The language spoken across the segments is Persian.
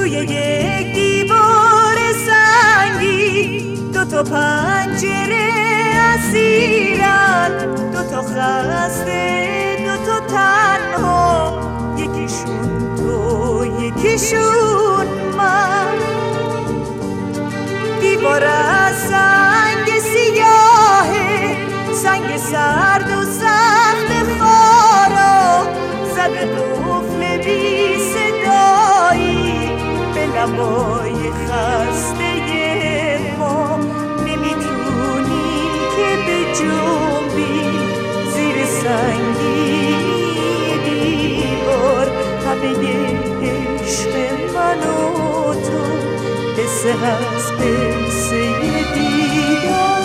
توی یک دیوار سنگی دوتا پنجره اسیرن، دوتا خسته دوتا تنها، یکیشون تو یکیشون من. دیوار از سنگ سیاهه، سنگ سرد و سخت خارا، زده قفل بی صدایی به لبای خسته ما. نمیتونی که به جنبی زیر سنگی دیوار، همه عشق من و تو قصه هست، قصه دیدار.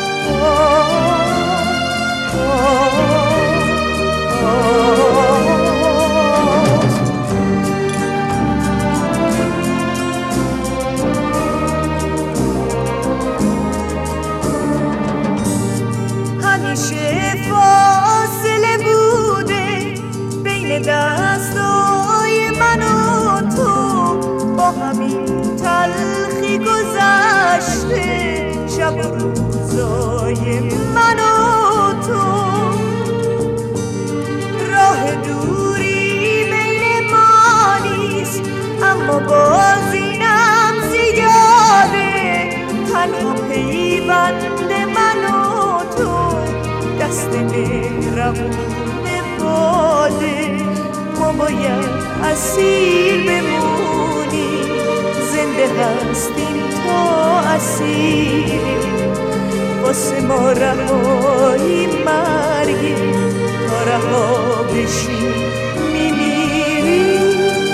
همیشه فاصله بوده بین دستای من و تو، با همین تلخی گذشته شب و روزای من و تو. راه دوری بین ما نیست، اما باز اینم زیاده. تنها پیوند من و تو دست مهربون باده. ما باید اسیر بمونیم، زنده هستیم تا اسیر. واسه ما رهایی مرگی، تا رها بشیم میمیریم.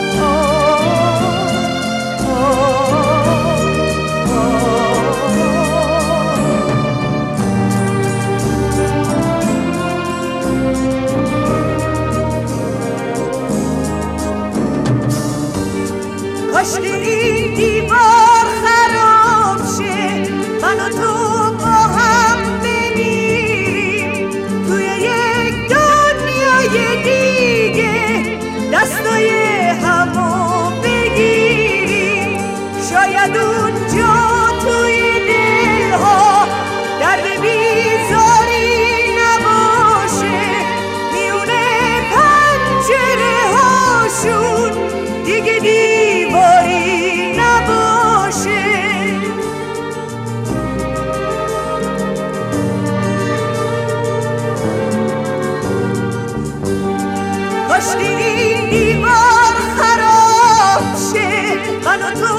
کاش این دیوار خراب شه، من و تو با هم بمیریم توی یک دنیای دیگه، دستای همو بگیریم. شاید اونجا توی دلها درد بیزاری نباشه، میونه پنجره هاشون دیگه دیواری نباشه. کاش این دیوار خراب شه، من و تو